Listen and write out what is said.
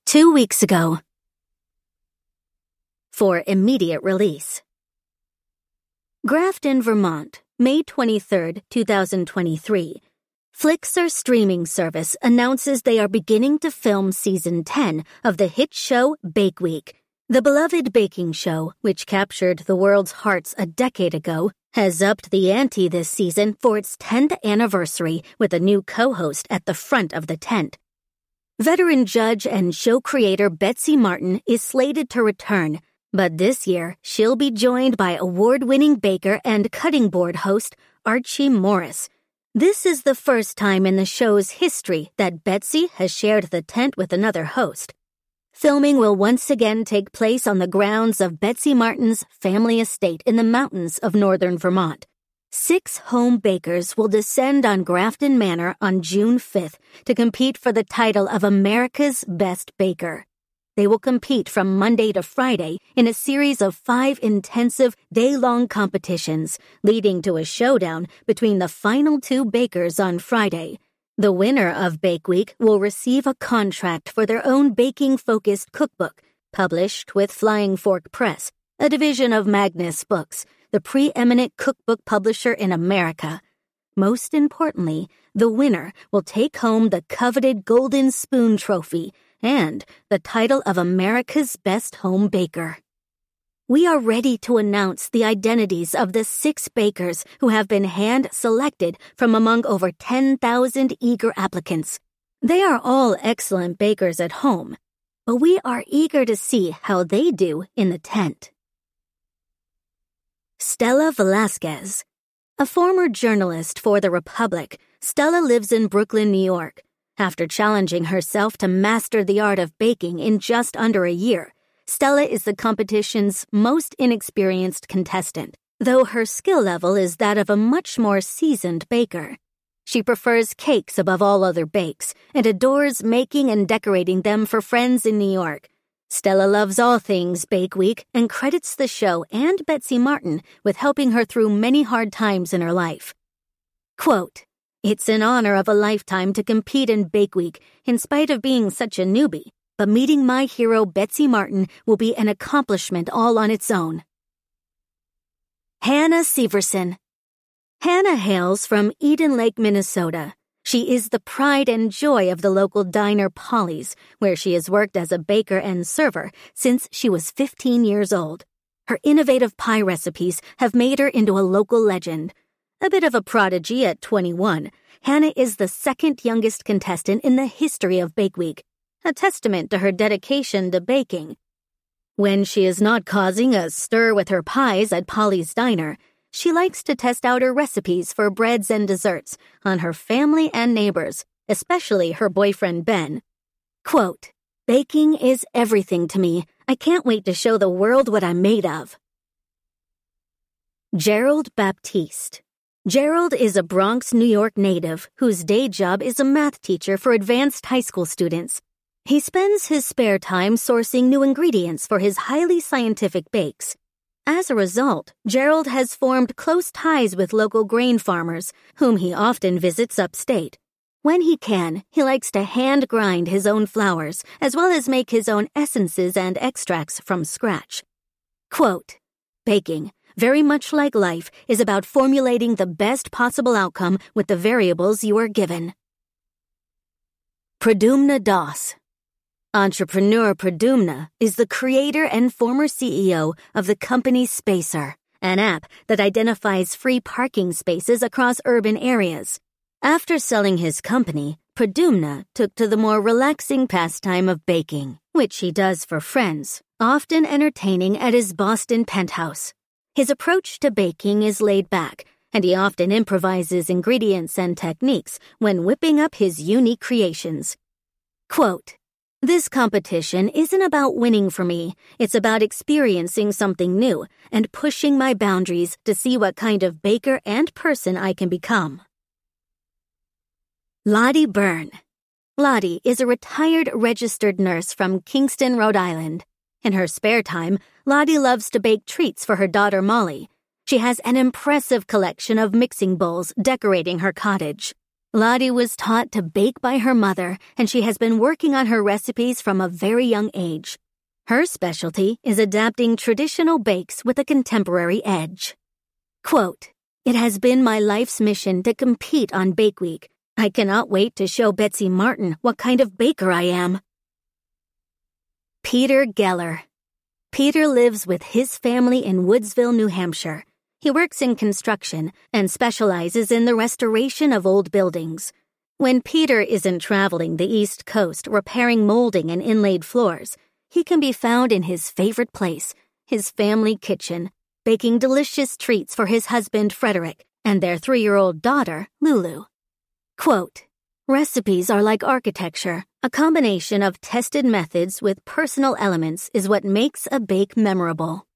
2 weeks ago. For immediate release. Grafton, Vermont, May 23, 2023. Flixer streaming service announces they are beginning to film Season 10 of the hit show Bake Week. The beloved baking show, which captured the world's hearts a decade ago, has upped the ante this season for its 10th anniversary with a new co-host at the front of the tent. Veteran judge and show creator Betsy Martin is slated to return, but this year she'll be joined by award-winning baker and cutting board host Archie Morris. This is the first time in the show's history that Betsy has shared the tent with another host. Filming will once again take place on the grounds of Betsy Martin's family estate in the mountains of northern Vermont. 6 home bakers will descend on Grafton Manor on June 5th to compete for the title of America's Best Baker. They will compete from Monday to Friday in a series of 5 intensive day-long competitions, leading to a showdown between the final 2 bakers on Friday. The winner of Bake Week will receive a contract for their own baking-focused cookbook, published with Flying Fork Press, a division of Magnus Books, the preeminent cookbook publisher in America. Most importantly, the winner will take home the coveted Golden Spoon Trophy and the title of America's Best Home Baker. We are ready to announce the identities of the 6 bakers who have been hand-selected from among over 10,000 eager applicants. They are all excellent bakers at home, but we are eager to see how they do in the tent. Stella Velasquez. A former journalist for The Republic, Stella lives in Brooklyn, New York. After challenging herself to master the art of baking in just under a year, Stella is the competition's most inexperienced contestant, though her skill level is that of a much more seasoned baker. She prefers cakes above all other bakes and adores making and decorating them for friends in New York. Stella loves all things Bake Week and credits the show and Betsy Martin with helping her through many hard times in her life. Quote, "It's an honor of a lifetime to compete in Bake Week in spite of being such a newbie, but meeting my hero Betsy Martin will be an accomplishment all on its own." Hannah Severson. Hannah hails from Eden Lake, Minnesota. She is the pride and joy of the local diner Polly's, where she has worked as a baker and server since she was 15 years old. Her innovative pie recipes have made her into a local legend. A bit of a prodigy at 21, Hannah is the second youngest contestant in the history of Bake Week, a testament to her dedication to baking. When she is not causing a stir with her pies at Polly's Diner, she likes to test out her recipes for breads and desserts on her family and neighbors, especially her boyfriend Ben. Quote, "Baking is everything to me. I can't wait to show the world what I'm made of." Gerald Baptiste. Gerald is a Bronx, New York native whose day job is a math teacher for advanced high school students. He spends his spare time sourcing new ingredients for his highly scientific bakes. As a result, Gerald has formed close ties with local grain farmers, whom he often visits upstate. When he can, he likes to hand grind his own flours, as well as make his own essences and extracts from scratch. Quote, "Baking, very much like life, is about formulating the best possible outcome with the variables you are given." Pradyumna Das. Entrepreneur Pradyumna is the creator and former CEO of the company Spacer, an app that identifies free parking spaces across urban areas. After selling his company, Pradyumna took to the more relaxing pastime of baking, which he does for friends, often entertaining at his Boston penthouse. His approach to baking is laid back, and he often improvises ingredients and techniques when whipping up his unique creations. Quote, "This competition isn't about winning for me. It's about experiencing something new and pushing my boundaries to see what kind of baker and person I can become." Lottie Byrne. Lottie is a retired registered nurse from Kingston, Rhode Island. In her spare time, Lottie loves to bake treats for her daughter Molly. She has an impressive collection of mixing bowls decorating her cottage. Lottie was taught to bake by her mother, and she has been working on her recipes from a very young age. Her specialty is adapting traditional bakes with a contemporary edge. Quote, "It has been my life's mission to compete on Bake Week. I cannot wait to show Betsy Martin what kind of baker I am." Peter Geller. Peter lives with his family in Woodsville, New Hampshire. He works in construction and specializes in the restoration of old buildings. When Peter isn't traveling the East Coast repairing molding and inlaid floors, he can be found in his favorite place, his family kitchen, baking delicious treats for his husband Frederick and their 3-year-old daughter, Lulu. Quote, "Recipes are like architecture. A combination of tested methods with personal elements is what makes a bake memorable."